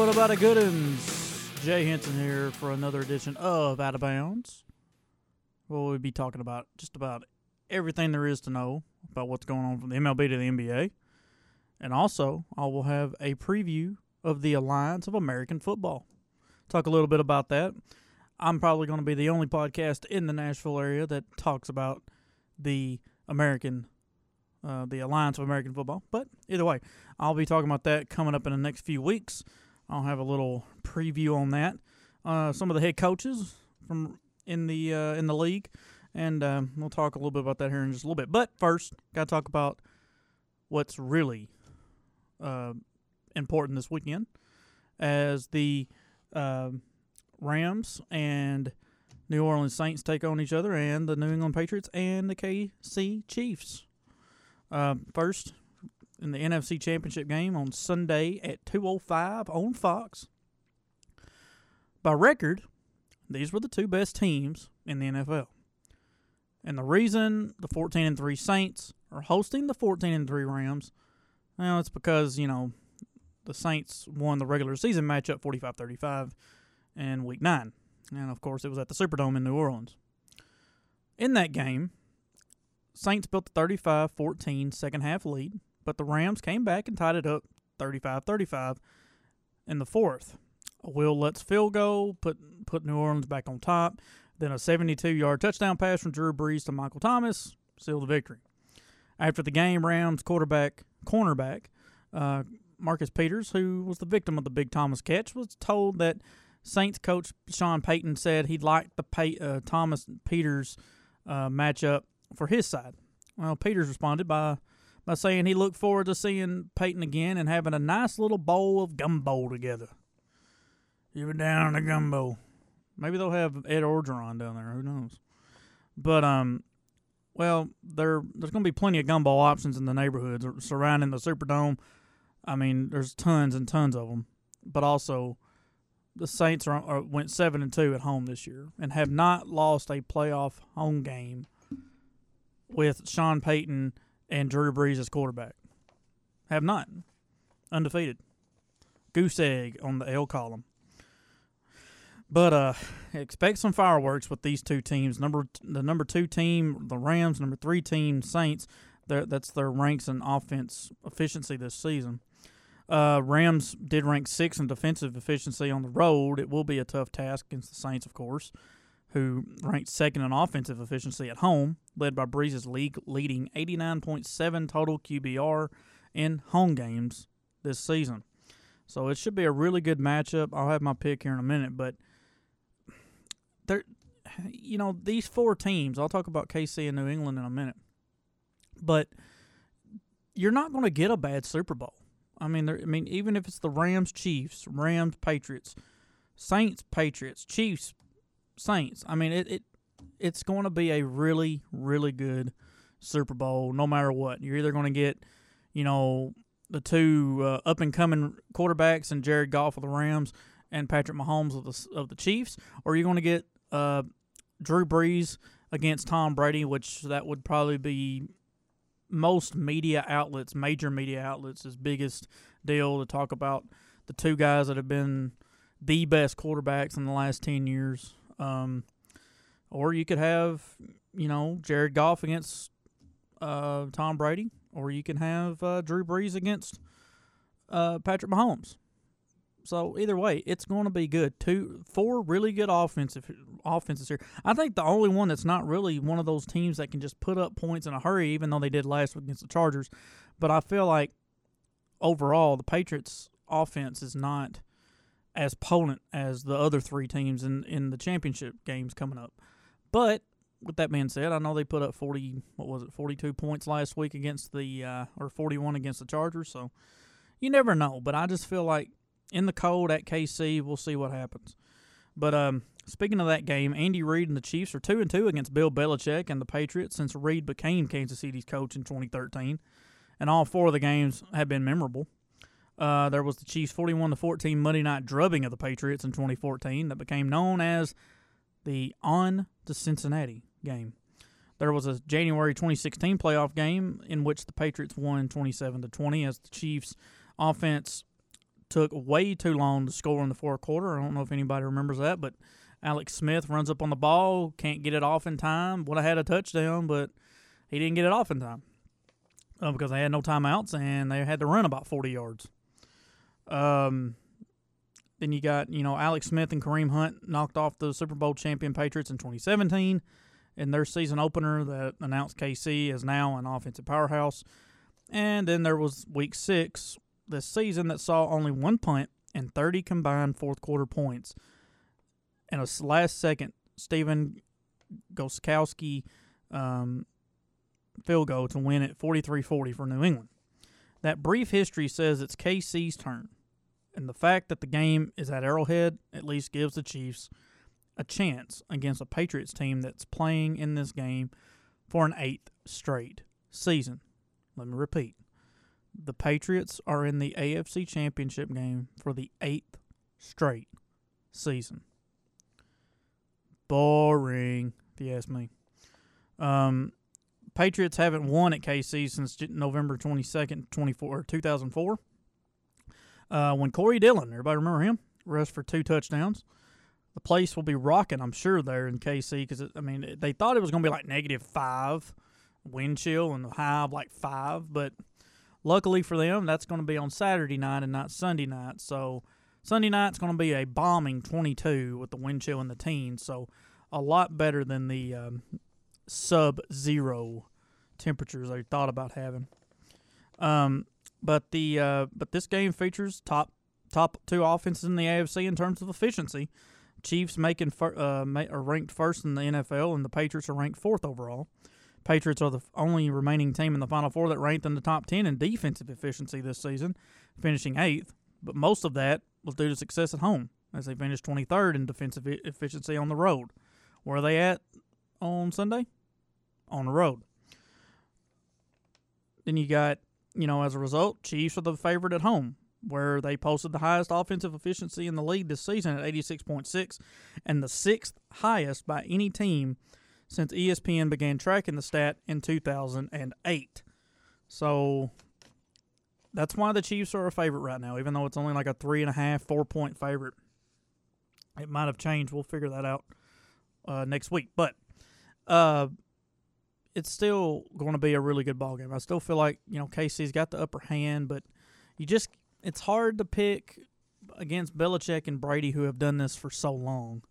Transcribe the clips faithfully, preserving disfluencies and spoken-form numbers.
What about a good uns? Jay Henson here for another edition of Out of Bounds. Well, we'll be talking about just about everything there is to know about what's going on from the M L B to the N B A. And also, I will have a preview of the Alliance of American Football. Talk a little bit about that. I'm probably going to be the only podcast in the Nashville area that talks about the American, uh, the Alliance of American Football. But either way, I'll be talking about that coming up in the next few weeks. I'll have a little preview on that. Uh, some of the head coaches from in the uh, in the league, and uh, we'll talk a little bit about that here in just a little bit. But first, got to talk about what's really uh, important this weekend, as the uh, Rams and New Orleans Saints take on each other, and the New England Patriots and the K C Chiefs. Uh, first, in the N F C Championship game on Sunday at two oh five on Fox. By record, these were the two best teams in the N F L. And the reason the fourteen and three Saints are hosting the fourteen and three Rams, well, it's because, you know, the Saints won the regular season matchup forty-five thirty-five in week nine. And, of course, it was at the Superdome in New Orleans. In that game, Saints built the thirty-five fourteen second half lead, but the Rams came back and tied it up thirty-five thirty-five in the fourth. A Will Lutz field goal put put New Orleans back on top. Then a seventy-two-yard touchdown pass from Drew Brees to Michael Thomas sealed the victory. After the game, Rams quarterback cornerback uh, Marcus Peters, who was the victim of the Big Thomas catch, was told that Saints coach Sean Payton said he'd like the Pay, uh, Thomas Peters uh, matchup for his side. Well, Peters responded by by saying he looked forward to seeing Peyton again and having a nice little bowl of gumbo together. You were down in the gumbo. Maybe they'll have Ed Orgeron down there. Who knows? But, um, well, there there's going to be plenty of gumbo options in the neighborhoods surrounding the Superdome. I mean, there's tons and tons of them. But also, the Saints are, are went seven and two at home this year and have not lost a playoff home game with Sean Payton and Drew Brees as quarterback. Have not. Undefeated. Goose egg on the L column. But uh, expect some fireworks with these two teams. Number The number two team, the Rams, number three team, Saints. That's their ranks in offense efficiency this season. Uh, Rams did rank sixth in defensive efficiency on the road. It will be a tough task against the Saints, of course, who ranked second in offensive efficiency at home, led by Brees' league-leading eighty-nine point seven total Q B R in home games this season. So it should be a really good matchup. I'll have my pick here in a minute, but there, you know, these four teams, I'll talk about K C and New England in a minute, but you're not going to get a bad Super Bowl. I mean, I mean, even if it's the Rams, Chiefs, Rams, Patriots, Saints, Patriots, Chiefs, Saints. I mean, it, it it's going to be a really, really good Super Bowl no matter what. You're either going to get, you know, the two uh, up-and-coming quarterbacks and Jared Goff of the Rams and Patrick Mahomes of the of the Chiefs, or you're going to get uh, Drew Brees against Tom Brady, which that would probably be most media outlets, major media outlets' biggest deal to talk about the two guys that have been the best quarterbacks in the last ten years. Um, or you could have, you know, Jared Goff against uh, Tom Brady, or you can have uh, Drew Brees against uh, Patrick Mahomes. So either way, it's going to be good. Two, four really good offensive offenses here. I think the only one that's not really one of those teams that can just put up points in a hurry, even though they did last week against the Chargers. But I feel like overall, the Patriots' offense is not as potent as the other three teams in, in the championship games coming up. But with that being said, I know they put up forty, what was it, forty-two points last week against the, uh, or forty-one against the Chargers. So you never know. But I just feel like in the cold at K C, we'll see what happens. But um, speaking of that game, Andy Reid and the Chiefs are two and two against Bill Belichick and the Patriots since Reid became Kansas City's coach in twenty thirteen. And all four of the games have been memorable. Uh, there was the Chiefs' forty-one to fourteen Monday night drubbing of the Patriots in twenty fourteen that became known as the On to Cincinnati game. There was a January twenty sixteen playoff game in which the Patriots won twenty-seven to twenty as the Chiefs' offense took way too long to score in the fourth quarter. I don't know if anybody remembers that, but Alex Smith runs up on the ball, can't get it off in time. Would have had a touchdown, but he didn't get it off in time uh, because they had no timeouts and they had to run about forty yards. Um, then you got, you know, Alex Smith and Kareem Hunt knocked off the Super Bowl champion Patriots in twenty seventeen in their season opener that announced K C as now an offensive powerhouse. And then there was week six this season that saw only one punt and thirty combined fourth quarter points. And a last second Steven Gostkowski um, field goal to win it forty-three forty for New England. That brief history says it's K C's turn. And the fact that the game is at Arrowhead at least gives the Chiefs a chance against a Patriots team that's playing in this game for an eighth straight season. Let me repeat. The Patriots are in the A F C Championship game for the eighth straight season. Boring, if you ask me. Um, Patriots haven't won at K C since November twenty-second, twenty-four, two thousand four. Uh, when Corey Dillon, everybody remember him, rushed for two touchdowns. The place will be rocking, I'm sure, there in K C because, I mean, they thought it was going to be like negative five wind chill and the high of like five, but luckily for them, that's going to be on Saturday night and not Sunday night. So Sunday night's going to be a bombing twenty-two with the wind chill in the teens, so a lot better than the um, sub-zero temperatures they thought about having. Um, but the uh, but this game features top top two offenses in the A F C in terms of efficiency. Chiefs making fir- uh, are ranked first in the N F L, and the Patriots are ranked fourth overall. Patriots are the only remaining team in the Final Four that ranked in the top ten in defensive efficiency this season, finishing eighth. But most of that was due to success at home, as they finished twenty-third in defensive efficiency on the road. Where are they at on Sunday? On the road. Then you got, you know, as a result, Chiefs are the favorite at home, where they posted the highest offensive efficiency in the league this season at eighty-six point six and the sixth highest by any team since E S P N began tracking the stat in two thousand eight. So that's why the Chiefs are a favorite right now, even though it's only like a three and a half, four point favorite. It might have changed. We'll figure that out uh, next week. But uh, it's still going to be a really good ball game. I still feel like, you know, K C's got the upper hand, but you just it's hard to pick against Belichick and Brady, who have done this for so long.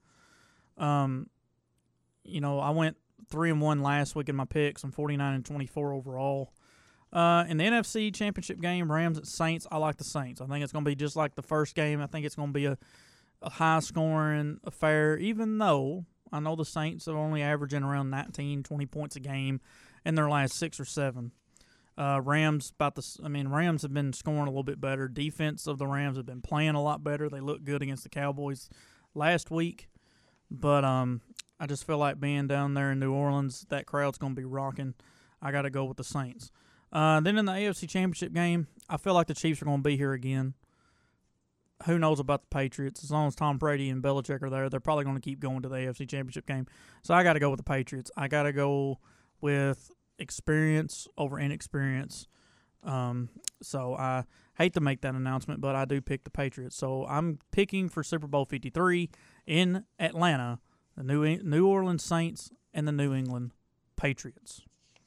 Um, you know, I went three and one last week in my picks. I'm forty-nine and twenty-four overall. Uh, in the N F C Championship game, Rams at Saints, I like the Saints. I think it's going to be just like the first game. I think it's going to be a, a high-scoring affair, even though I know the Saints are only averaging around nineteen, twenty points a game in their last six or seven. Uh, Rams, about the, I mean, Rams have been scoring a little bit better. Defense of the Rams have been playing a lot better. They looked good against the Cowboys last week. But um, I just feel like being down there in New Orleans, that crowd's going to be rocking. I got to go with the Saints. Uh, then in the A F C Championship game, I feel like the Chiefs are going to be here again. Who knows about the Patriots? As long as Tom Brady and Belichick are there, they're probably going to keep going to the A F C Championship game. So I got to go with the Patriots. I got to go with experience over inexperience. Um, so I hate to make that announcement, but I do pick the Patriots. So I'm picking for Super Bowl fifty-three in Atlanta, the New New Orleans Saints and the New England Patriots.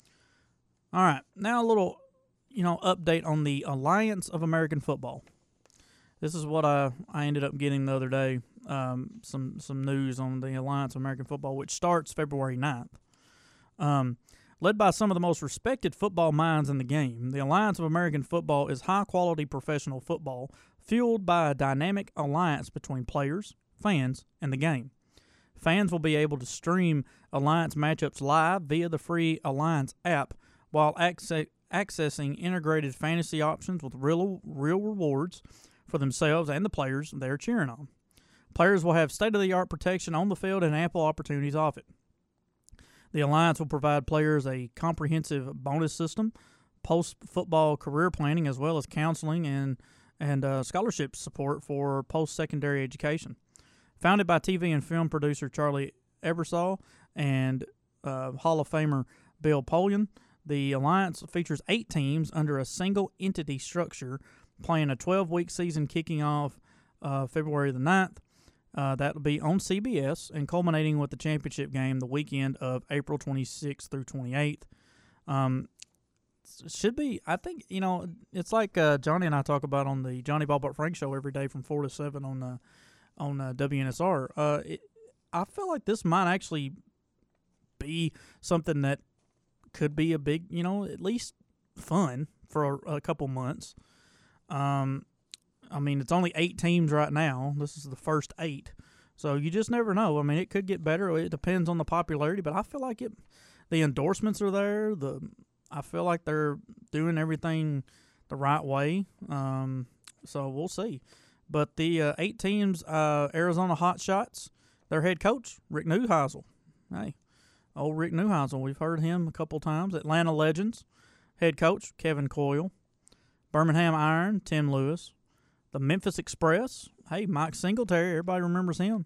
All right, now a little, you know, update on the Alliance of American Football. This is what I, I ended up getting the other day, um, some some news on the Alliance of American Football, which starts February ninth. Um, led by some of the most respected football minds in the game, the Alliance of American Football is high-quality professional football fueled by a dynamic alliance between players, fans, and the game. Fans will be able to stream Alliance matchups live via the free Alliance app, while access, accessing integrated fantasy options with real real rewards for themselves and the players they're cheering on. Players will have state-of-the-art protection on the field and ample opportunities off it. The Alliance will provide players a comprehensive bonus system, post-football career planning, as well as counseling and, and uh, scholarship support for post-secondary education. Founded by T V and film producer Charlie Ebersol and uh, Hall of Famer Bill Polian, the Alliance features eight teams under a single entity structure playing a twelve-week season kicking off uh, February the ninth. Uh, that will be on C B S and culminating with the championship game the weekend of April twenty-sixth through twenty-eighth. Um, should be, I think, you know, it's like uh, Johnny and I talk about on the Johnny Ballpark Frank show every day from four to seven on uh, on uh, W N S R. Uh, it, I feel like this might actually be something that could be a big, you know, at least fun for a, a couple months. Um, I mean, it's only eight teams right now. This is the first eight. So you just never know. I mean, it could get better. It depends on the popularity, but I feel like it. The endorsements are there. The I feel like they're doing everything the right way. Um, so we'll see. But the uh, eight teams, uh, Arizona Hotshots, their head coach, Rick Neuheisel. Hey, old Rick Neuheisel. We've heard him a couple times. Atlanta Legends, head coach, Kevin Coyle. Birmingham Iron, Tim Lewis. The Memphis Express, hey, Mike Singletary, everybody remembers him.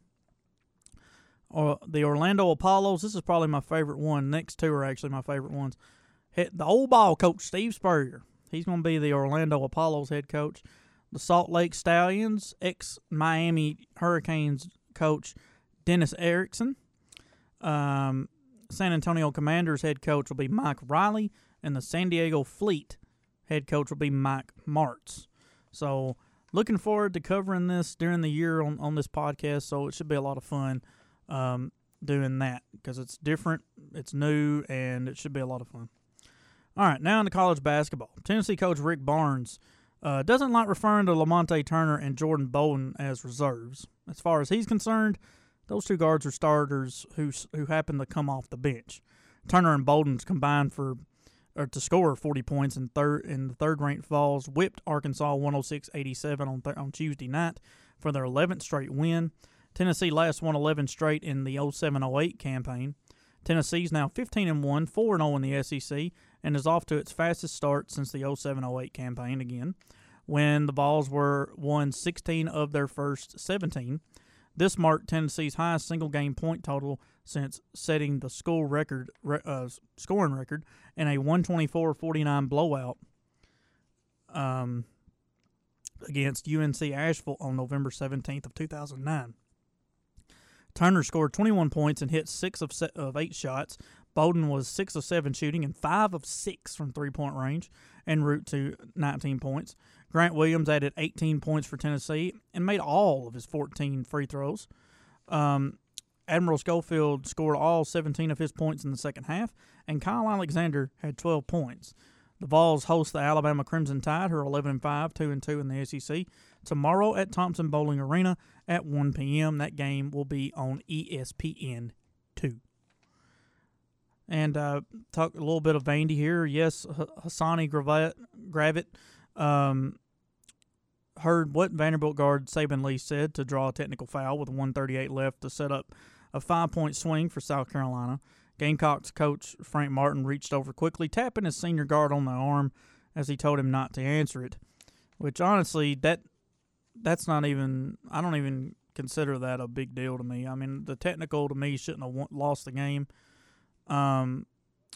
Or the Orlando Apollos, this is probably my favorite one. Next two are actually my favorite ones. The old ball coach, Steve Spurrier. He's going to be the Orlando Apollos head coach. The Salt Lake Stallions, ex-Miami Hurricanes coach, Dennis Erickson. Um, San Antonio Commanders head coach will be Mike Riley. And the San Diego Fleet head coach will be Mike Martz. So, looking forward to covering this during the year on, on this podcast, so it should be a lot of fun um, doing that because it's different, it's new, and it should be a lot of fun. All right, now into college basketball. Tennessee coach Rick Barnes uh, doesn't like referring to Lamonte Turner and Jordan Bolden as reserves. As far as he's concerned, those two guards are starters who who happen to come off the bench. Turner and Bolden's combined for or to score forty points in third in the third-ranked Vols, whipped Arkansas one oh six eighty-seven on th- on Tuesday night for their eleventh straight win. Tennessee last won eleven straight in the oh seven oh eight campaign. Tennessee's now fifteen and one, four and oh in the S E C, and is off to its fastest start since the oh seven oh eight campaign again, when the Vols were won sixteen of their first seventeen. This marked Tennessee's highest single-game point total since setting the school record uh, scoring record in a one twenty-four forty-nine blowout um, against U N C Asheville on November seventeenth of two thousand nine. Turner scored twenty-one points and hit six of, se- of eight shots. Bolden was six of seven shooting and five of six from three-point range en route to nineteen points. Grant Williams added eighteen points for Tennessee and made all of his fourteen free throws. Um, Admiral Schofield scored all seventeen of his points in the second half, and Kyle Alexander had twelve points. The Vols host the Alabama Crimson Tide, who are eleven and five, two and two in the S E C, tomorrow at Thompson Bowling Arena at one p.m. That game will be on E S P N two. And uh, talk a little bit of Vandy here. Yes, H- Hassani Gravett, Gravett um, heard what Vanderbilt guard Saban Lee said to draw a technical foul with one thirty-eight left to set up a five-point swing for South Carolina. Gamecocks coach Frank Martin reached over quickly, tapping his senior guard on the arm as he told him not to answer it, which honestly, that that's not even – I don't even consider that a big deal to me. I mean, the technical to me shouldn't have won- lost the game. Um,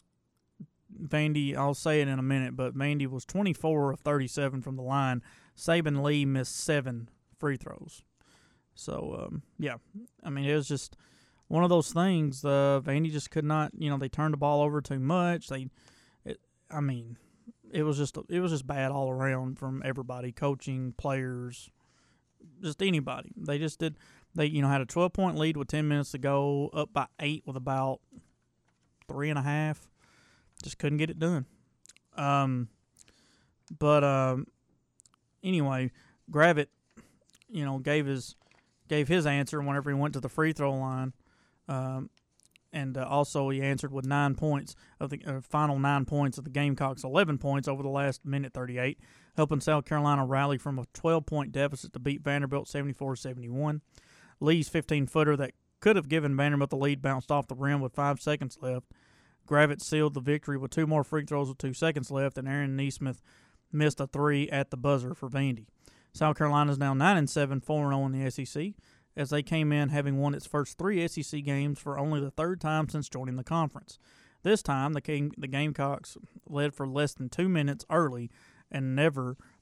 Vandy, I'll say it in a minute, but Vandy was twenty-four of thirty-seven from the line. Saban Lee missed seven free throws. So, um, yeah, I mean, it was just one of those things. Uh, Vandy just could not, you know, they turned the ball over too much. They, it, I mean, it was just it was just bad all around from everybody, coaching, players, just anybody. They just did. They, you know, had a twelve-point lead with ten minutes to go, up by eight with about three and a half. Just couldn't get it done. Um, but um, anyway, Gravett, you know, gave his gave his answer whenever he went to the free throw line, um, and uh, also he answered with nine points of the uh, final nine points of the Gamecocks' eleven points over the last minute thirty-eight, helping South Carolina rally from a twelve-point deficit to beat Vanderbilt seventy-four seventy-one. Lee's fifteen-footer that could have given Vanderbilt the lead bounced off the rim with five seconds left. Gravett sealed the victory with two more free throws with two seconds left, and Aaron Nesmith missed a three at the buzzer for Vandy. South Carolina is now nine and seven, four and oh in the S E C, as they came in having won its first three S E C games for only the third time since joining the conference. This time, the, Game, the Gamecocks led for less than two minutes early and never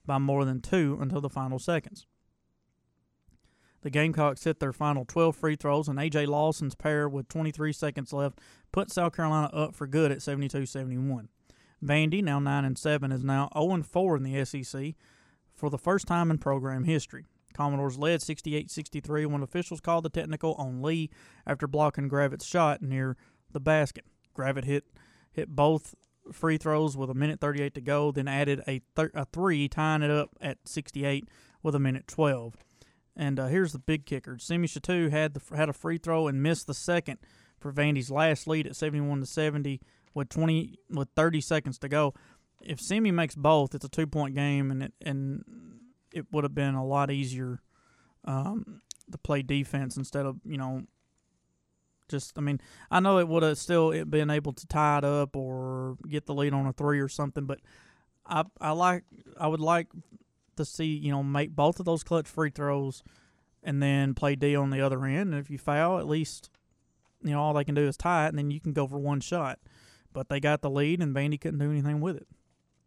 by more than two until the final seconds. The Gamecocks hit their final twelve free throws, and A J. Lawson's pair with twenty-three seconds left put South Carolina up for good at seventy-two seventy-one. Vandy, now nine and seven, is now oh and four in the S E C for the first time in program history. Commodores led sixty-eight sixty-three when officials called the technical on Lee after blocking Gravitt's shot near the basket. Gravitt hit hit both free throws with a minute thirty-eight to go, then added a, thir- a three, tying it up at sixty-eight with a minute twelve. And uh, here's the big kicker. Simi Shittu had the, had a free throw and missed the second for Vandy's last lead at seventy-one to seventy with twenty with thirty seconds to go. If Simi makes both, it's a two-point game, and it, and it would have been a lot easier um, to play defense instead of, you know, just, I mean, I know it would have still been able to tie it up or get the lead on a three or something, but I I like I would like to see, you know, make both of those clutch free throws and then play D on the other end. And if you foul, at least, you know, all they can do is tie it, and then you can go for one shot. But they got the lead, and Vandy couldn't do anything with it.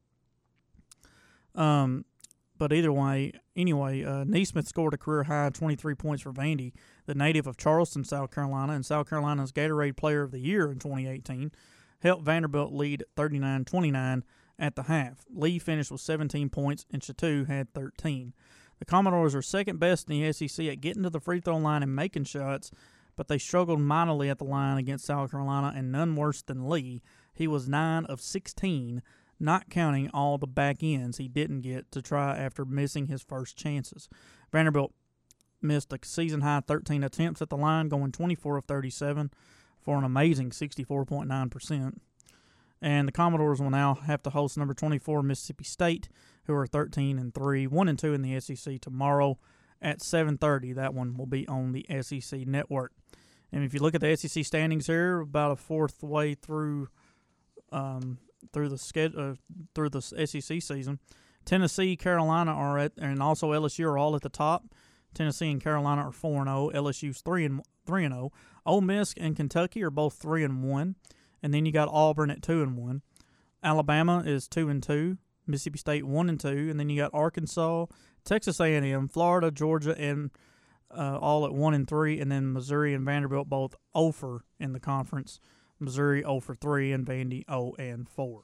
Um, but either way, anyway, uh, Neesmith scored a career-high twenty-three points for Vandy, the native of Charleston, South Carolina, and South Carolina's Gatorade Player of the Year in twenty eighteen, helped Vanderbilt lead thirty-nine twenty-nine at the half. Lee finished with seventeen points, and Shittu had thirteen. The Commodores are second best in the S E C at getting to the free throw line and making shots, but they struggled mightily at the line against South Carolina, and none worse than Lee. He was nine of sixteen, not counting all the back ends he didn't get to try after missing his first chances. Vanderbilt missed a season-high thirteen attempts at the line, going twenty-four of thirty-seven for an amazing sixty-four point nine percent. And the Commodores will now have to host number twenty-four Mississippi State, who are thirteen and three, one and two in the S E C tomorrow at seven thirty. That one will be on the S E C network. And if you look at the S E C standings here, about a fourth way through um, through the schedule, uh, through the S E C season, Tennessee, Carolina are at, and also L S U are all at the top. Tennessee and Carolina are four and zero. L S U's three and three and zero. Ole Miss and Kentucky are both three and one. And then you got Auburn at two and one. Alabama is two and two. Mississippi State one and two. And then you got Arkansas, Texas A and M, Florida, Georgia, and uh, all at one and three. And then Missouri and Vanderbilt both oh for in the conference. Missouri oh for three and Vandy oh and four.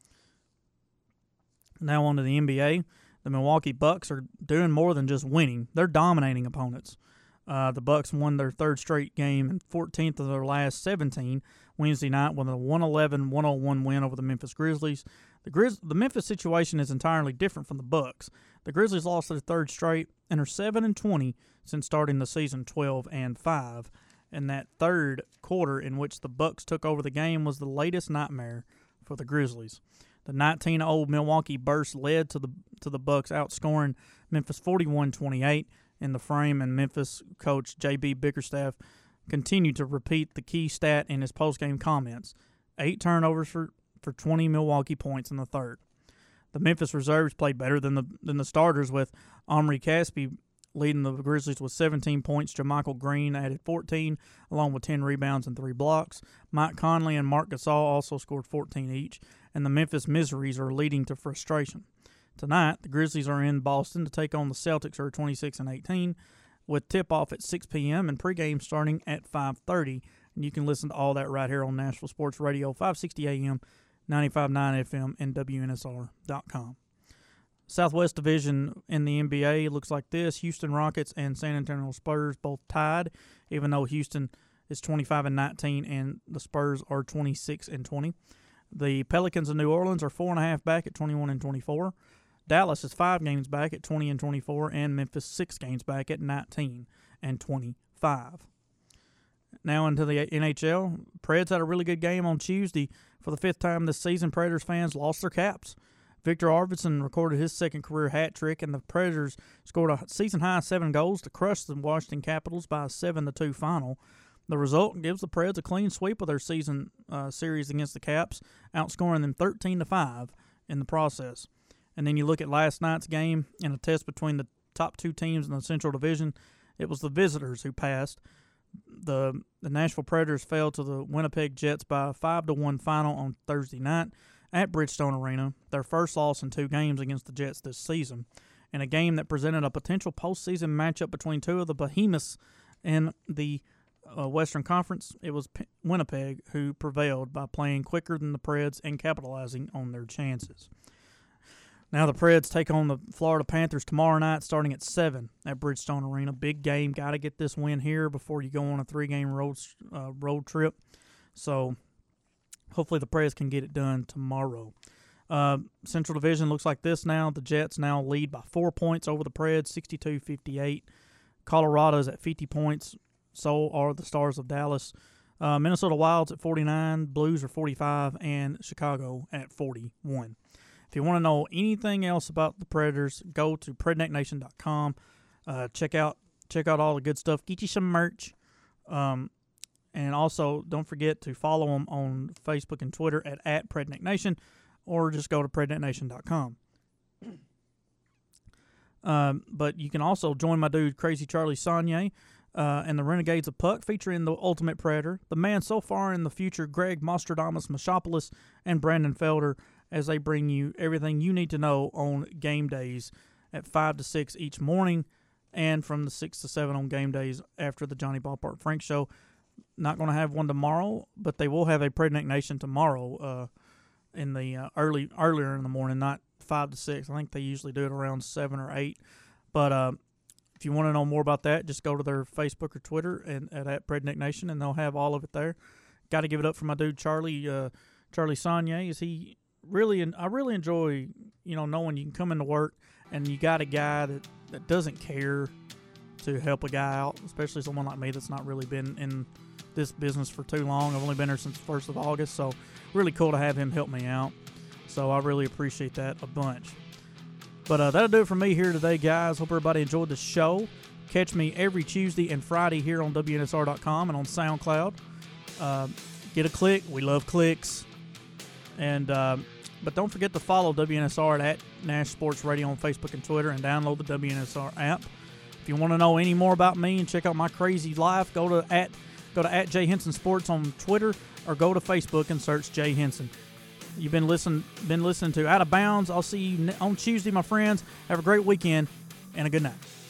Now on to the N B A. The Milwaukee Bucks are doing more than just winning. They're dominating opponents. Uh, the Bucks won their third straight game and fourteenth of their last seventeen Wednesday night with a one eleven one oh one win over the Memphis Grizzlies. The Grizz- the Memphis situation is entirely different from the Bucks. The Grizzlies lost their third straight and are seven and twenty since starting the season twelve and five. And that third quarter in which the Bucks took over the game was the latest nightmare for the Grizzlies. The nineteen-year-old Milwaukee Burst led to the to the Bucks, outscoring Memphis forty-one twenty-eight in the frame, and Memphis coach J B Bickerstaff continued to repeat the key stat in his postgame comments: eight turnovers for, for twenty Milwaukee points in the third. The Memphis reserves played better than the than the starters, with Omri Caspi leading the Grizzlies with seventeen points. JaMychal Green added fourteen, along with ten rebounds and three blocks. Mike Conley and Marc Gasol also scored fourteen each, and the Memphis Miseries are leading to frustration. Tonight, the Grizzlies are in Boston to take on the Celtics, who are twenty-six and eighteen, with tip-off at six p.m. and pregame starting at five thirty. And you can listen to all that right here on Nashville Sports Radio, five sixty A M, ninety-five point nine F M, and W N S R dot com. Southwest Division in the N B A looks like this. Houston Rockets and San Antonio Spurs both tied, even though Houston is twenty-five and nineteen and the Spurs are twenty-six and twenty. The Pelicans of New Orleans are four and a half back at twenty-one and twenty-four. Dallas is five games back at twenty and twenty-four, and Memphis six games back at nineteen and twenty-five. Now into the N H L. Preds had a really good game on Tuesday. For the fifth time this season, Predators fans lost their caps. Victor Arvidsson recorded his second career hat trick, and the Predators scored a season-high seven goals to crush the Washington Capitals by a seven to two final. The result gives the Preds a clean sweep of their season uh, series against the Caps, outscoring them thirteen to five in the process. And then you look at last night's game in a test between the top two teams in the Central Division. It was the visitors who passed. The the Nashville Predators fell to the Winnipeg Jets by a five to one final on Thursday night. at Bridgestone Arena, their first loss in two games against the Jets this season, in a game that presented a potential postseason matchup between two of the behemoths in the uh, Western Conference. It was P- Winnipeg who prevailed by playing quicker than the Preds and capitalizing on their chances. Now the Preds take on the Florida Panthers tomorrow night starting at seven at Bridgestone Arena. Big game. Got to get this win here before you go on a three-game road, uh, road trip. So hopefully the Preds can get it done tomorrow. Uh, Central Division looks like this now. The Jets now lead by four points over the Preds, sixty-two fifty-eight. Colorado's at fifty points. So are the Stars of Dallas. Uh, Minnesota Wild's at forty-nine. Blues are forty-five. And Chicago at forty-one. If you want to know anything else about the Predators, go to predneck nation dot com. Uh, check out check out all the good stuff. Get you some merch. Um, and also, don't forget to follow them on Facebook and Twitter at, at PredneckNation, or just go to predneck nation dot com. Um, but you can also join my dude Crazy Charlie Saunier uh, and the Renegades of Puck, featuring the Ultimate Predator, the man so far in the future, Greg Mostradamus Machopoulos, and Brandon Felder, as they bring you everything you need to know on game days at five to six each morning, and from the six to seven on game days after the Johnny Ballpark Frank Show. Not going to have one tomorrow, but they will have a Predneck Nation tomorrow uh, in the uh, early earlier in the morning, not five to six. I think they usually do it around seven or eight. But uh, if you want to know more about that, just go to their Facebook or Twitter and at, at Predneck Nation, and they'll have all of it there. Got to give it up for my dude Charlie uh, Charlie Saunier. Is he really? I really enjoy you know knowing you can come into work and you got a guy that, that doesn't care to help a guy out, especially someone like me that's not really been in this business for too long. I've only been here since the first of August, so really cool to have him help me out. So I really appreciate that a bunch. But uh, that'll do it for me here today, guys. Hope everybody enjoyed the show. Catch me every Tuesday and Friday here on W N S R dot com and on SoundCloud. Uh, get a click. We love clicks. And uh, but don't forget to follow W N S R at Nash Sports Radio on Facebook and Twitter, and download the W N S R app. If you want to know any more about me and check out my crazy life, go to at go to at Jay Henson Sports on Twitter, or go to Facebook and search Jay Henson. You've been listen been listening to Out of Bounds. I'll see you on Tuesday, my friends. Have a great weekend and a good night.